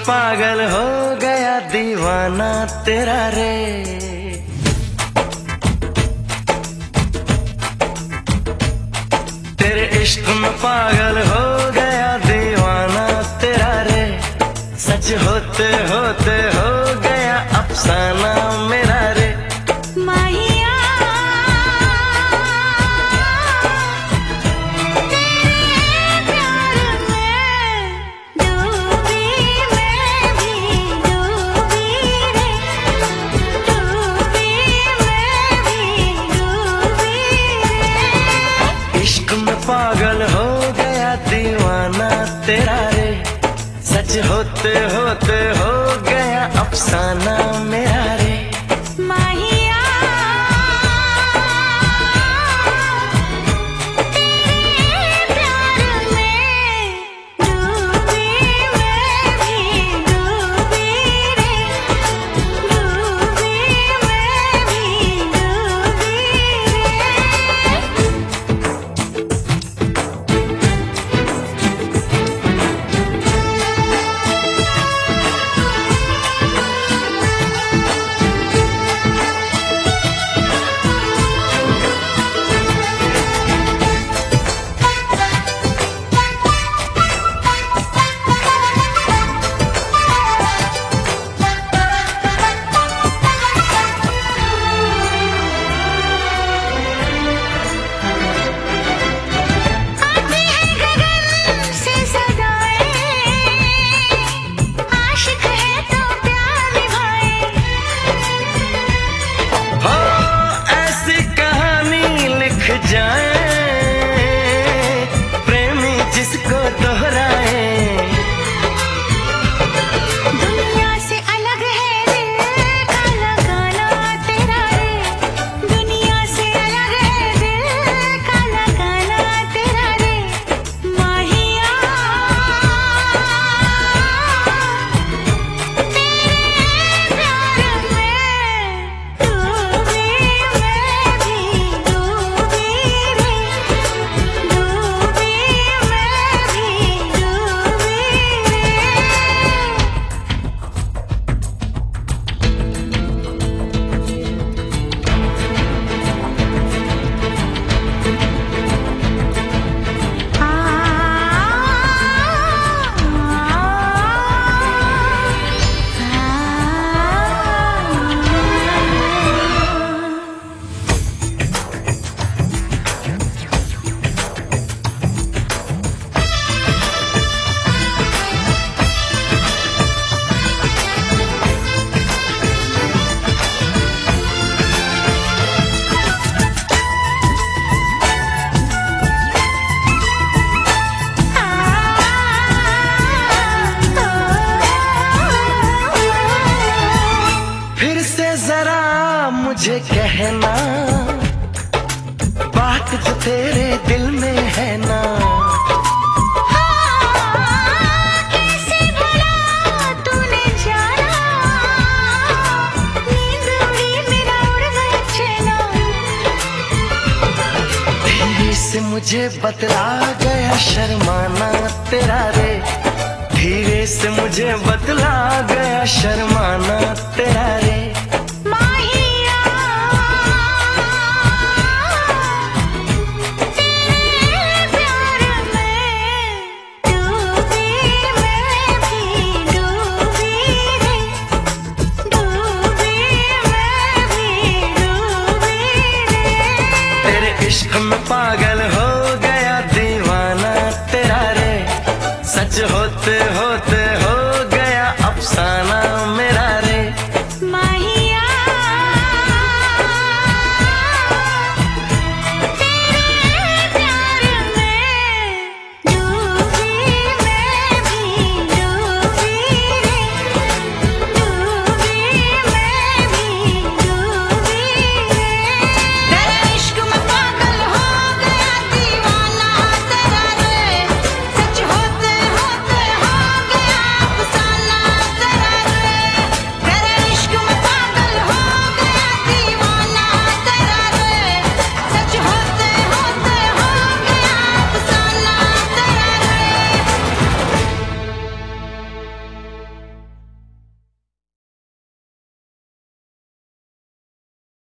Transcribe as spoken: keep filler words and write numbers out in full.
पागल हो गया दीवाना तेरा रे। तेरे इश्क में पागल हो गया दीवाना तेरा रे। सच होते होते हो गया अफसाना मेरा रे। माहिया तेरे प्यार में डूबी मैं भी डूबी रे। डूबी मैं भी डूबी रे। इश्क में पागल हो गया दीवाना तेरा रे। सच होते होते हो गया अफसाना मेरा रे। माहिया तेरे प्यार में डूबी मैं भी डूबी रे। डूबी मैं भी डूबी प्रेमी जिसको दोहराए। दुनिया से अलग है दिल का लगाना तेरा रे। दुनिया से अलग है दिल का लगाना तेरा रे। माहिया तेरे प्यार में डूबी मैं भी डूबी रे। डूबी मैं भी डूबी फिर से जरा मुझे कहना बात जो तेरे दिल में है ना। कैसे भला तूने जाना। नींद उड़ी मेरा उड़ गया चैना। धीरे से मुझे बतला गया शर्माना तेरा रे। धीरे से मुझे बतला गया शर्माना तेरा रे।